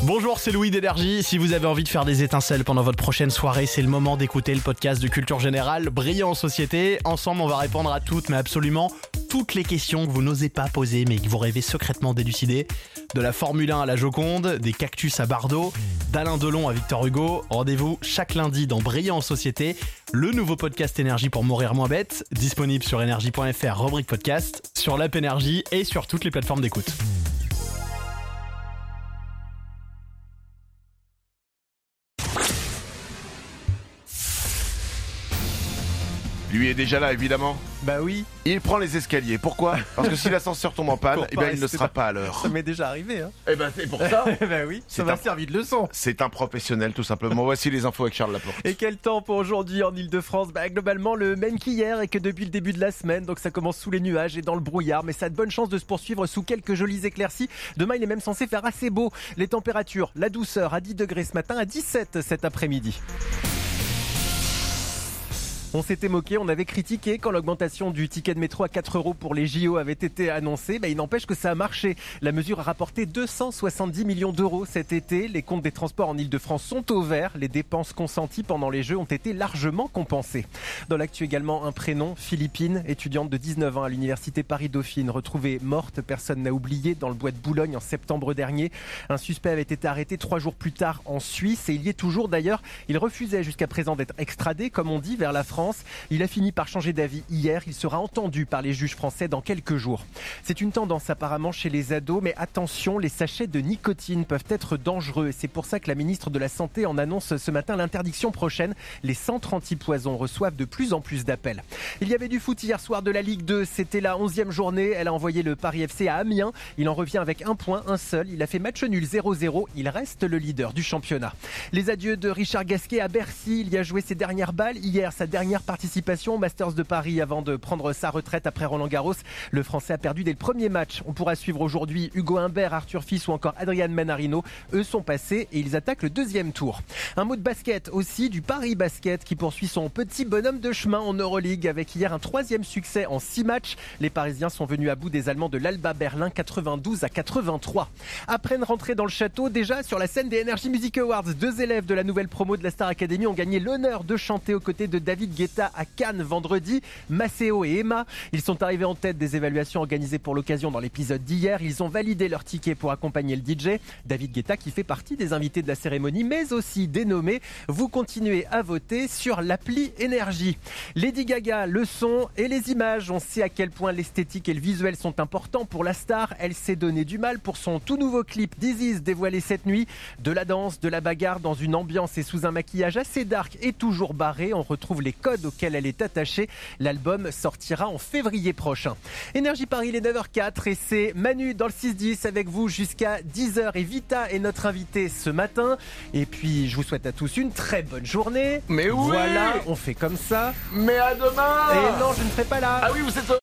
Bonjour, c'est Louis d'Énergie. Si vous avez envie de faire des étincelles pendant votre prochaine soirée, c'est le moment d'écouter le podcast de Culture Générale, Brillant en Société. Ensemble, on va répondre à toutes, mais absolument toutes les questions que vous n'osez pas poser, mais que vous rêvez secrètement d'élucider. De la Formule 1 à la Joconde, des cactus à Bardot, d'Alain Delon à Victor Hugo. Rendez-vous chaque lundi dans Brillant en Société, le nouveau podcast Énergie pour mourir moins bête, disponible sur énergie.fr, rubrique podcast, sur l'app Énergie et sur toutes les plateformes d'écoute. Lui est déjà là, évidemment. Bah oui. Il prend les escaliers. Pourquoi ? Parce que si l'ascenseur tombe en panne, eh bien, il ne sera pas à l'heure. Ça m'est déjà arrivé, hein. Eh ben, c'est pour ça. Bah oui, ça m'a servi de leçon. C'est un professionnel, tout simplement. Voici les infos avec Charles Laporte. Et quel temps pour aujourd'hui en Ile-de-France ? Globalement le même qu'hier et que depuis le début de la semaine. Donc ça commence sous les nuages et dans le brouillard. Mais ça a de bonnes chances de se poursuivre sous quelques jolies éclaircies. Demain, il est même censé faire assez beau. Les températures, la douceur à 10 degrés ce matin, à 17 cet après-midi. On s'était moqué, on avait critiqué quand l'augmentation du ticket de métro à 4 € pour les JO avait été annoncée. Il n'empêche que ça a marché. La mesure a rapporté 270 millions d'euros cet été. Les comptes des transports en Ile-de-France sont au vert. Les dépenses consenties pendant les Jeux ont été largement compensées. Dans l'actu également, un prénom, Philippine, étudiante de 19 ans à l'université Paris-Dauphine, retrouvée morte, personne n'a oublié, dans le bois de Boulogne en septembre dernier. Un suspect avait été arrêté 3 jours plus tard en Suisse et il y est toujours d'ailleurs. Il refusait jusqu'à présent d'être extradé, comme on dit, vers la France. Il a fini par changer d'avis hier. Il sera entendu par les juges français dans quelques jours. C'est une tendance apparemment chez les ados, mais attention, les sachets de nicotine peuvent être dangereux. C'est pour ça que la ministre de la Santé en annonce ce matin l'interdiction prochaine. Les centres anti-poison reçoivent de plus en plus d'appels. Il y avait du foot hier soir de la Ligue 2. C'était la 11e journée. Elle a envoyé le Paris FC à Amiens. Il en revient avec un point, un seul. Il a fait match nul 0-0. Il reste le leader du championnat. Les adieux de Richard Gasquet à Bercy. Il y a joué ses dernières balles. Hier, sa dernière participation au Masters de Paris avant de prendre sa retraite après Roland-Garros. Le Français a perdu dès le premier match. On pourra suivre aujourd'hui Hugo Humbert, Arthur Fils ou encore Adrian Manarino. Eux sont passés et ils attaquent le deuxième tour. Un mot de basket aussi, du Paris Basket qui poursuit son petit bonhomme de chemin en Euroleague avec hier un 3e succès en 6 matchs. Les Parisiens sont venus à bout des Allemands de l'Alba Berlin 92-83. Après une rentrée dans le château, déjà sur la scène des Energy Music Awards, 2 élèves de la nouvelle promo de la Star Academy ont gagné l'honneur de chanter aux côtés de David Guetta à Cannes vendredi. Maceo et Emma, ils sont arrivés en tête des évaluations organisées pour l'occasion dans l'épisode d'hier. Ils ont validé leur ticket pour accompagner le DJ. David Guetta qui fait partie des invités de la cérémonie, mais aussi des nommés. Vous continuez à voter sur l'appli Énergie. Lady Gaga, le son et les images. On sait à quel point l'esthétique et le visuel sont importants pour la star. Elle s'est donné du mal pour son tout nouveau clip This Is dévoilé cette nuit. De la danse, de la bagarre dans une ambiance et sous un maquillage assez dark et toujours barré. On retrouve les codes auquel elle est attachée. L'album sortira en février prochain. Énergie Paris, il est 9h04 et c'est Manu dans le 6-10 avec vous jusqu'à 10h. Et Vita est notre invité ce matin. Et puis, je vous souhaite à tous une très bonne journée. Mais oui. Voilà, on fait comme ça. Mais à demain. Et non, je ne serai pas là. Ah oui, vous êtes...